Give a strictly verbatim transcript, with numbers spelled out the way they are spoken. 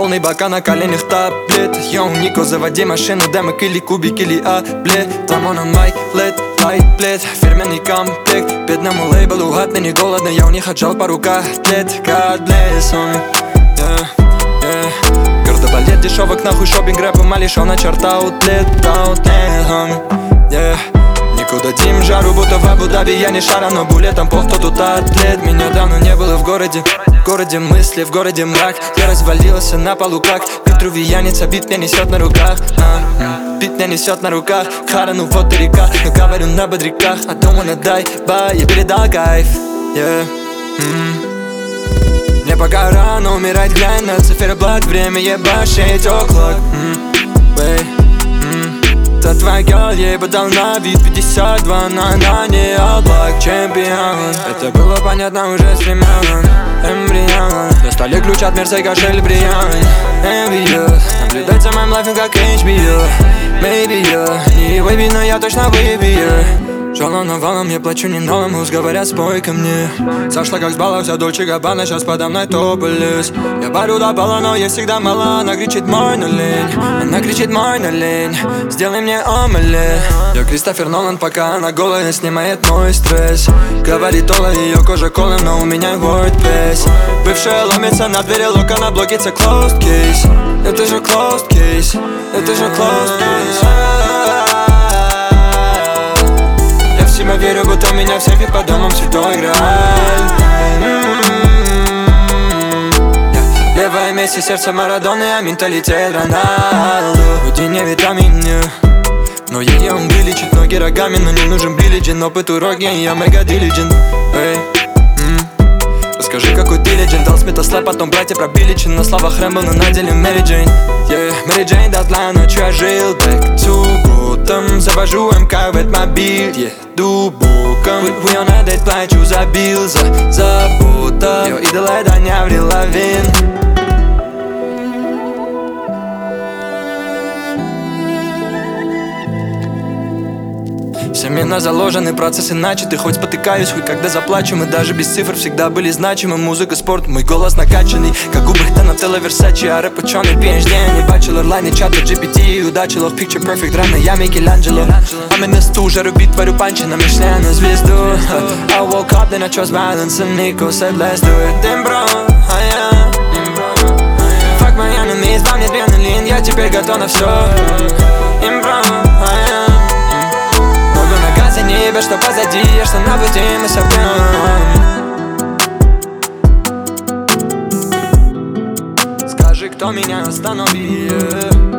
полный бака, на коленях таблет. Йоу, Нико, заводи машину, демок или кубик или аблет. Ламон on my led, лайт-плед, фирменный комплект. Бедному лейблу гадно, не голодно, я у них отжал пару котлет. God bless, homie, yeah, yeah. Кардебалет, дешевок, нахуй шопинг, рэп, ума лишён, на черта аутлет, аутлет, homie, yeah. Никуда дим жару, будто в Абу-Даби, я не шара, но булетом пох, кто тут атлет. Меня давно не было в городе, в городе мысли, в городе мрак. Я развалился на полу как витрувиянец, а бит меня несет на руках, а, бит меня несет на руках. Харану вот и река, но говорю на бодряках. I don't wanna die, bye, я передал кайф, yeah. mm. Мне пока рано умирать, глянь на циферблат. Время ебашить оклок, mm. Это твоя girl, ей бы дал на вид пятьдесят два, но она не облак, чемпион. Это было понятно уже с времен эмбрион. На столе ключ от Мерса и кошель бриллиант. Envious, наблюдать за моим лайфом как эйч би о. Maybe я не выбью, но я точно выбью. Жалом навалом, я плачу не новым, муз говорят, спой ко мне. Сошла как с балла, вся Дольче Габбана, сейчас подо мной топлес. Я барю до балла, но ей всегда мало. Она кричит мой на лень, она кричит мой на лень. Сделай мне омелет. Я Кристофер Нолан, пока она голая, снимает мой стресс. Говорит Ола, ее кожа колем, но у меня WordPress. Бывшая ломится на двери, лока на блоке, это closed case. Это же closed case, это же closed case. Я верю, будто у меня в сейфе по домам святой грааль. yeah. Левое Месси, сердце Марадоны, а менталитет Роналду. Вроде не витамин, но ее он вылечит ноги рогами. Но не нужен билиджин, опыт уроки, я мега дилиджен. Расскажи, какой ты легенд. Дал Смита слэп, потом братья про Биличин. На словах Рэмбо, но на деле Мэри Джейн. yeah. Мэри Джейн, датлайн, ночью я жил back to Gotham. Завожу МК в Эдмобиль, еду боком. We on a date, плачу, забил за забота. Ее идола, это не Аврил Лавин. Семена заложены, процессы начаты. Хоть спотыкаюсь, хуй когда заплачу. Мы даже без цифр всегда были значимы. Музыка, спорт, мой голос накачанный. Как губы Донателло, Версачи, а рэп ученый пи эйч ди. Не бачелор, лайни, чата, джи пи ти. Удачи, лов, picture perfect, рано я Микеланджело. I'm in the stu, жару бит, творю панчи на Мишлен, на звезду. I woke up, then I chose violence, and Nico said let's do it. Damn bro, а я fuck my enemies, дал мне адреналин. Я теперь готов на все. Damn bro, а я не ебешь, что позади, я что на пути мы собьем. Скажи, кто меня остановил.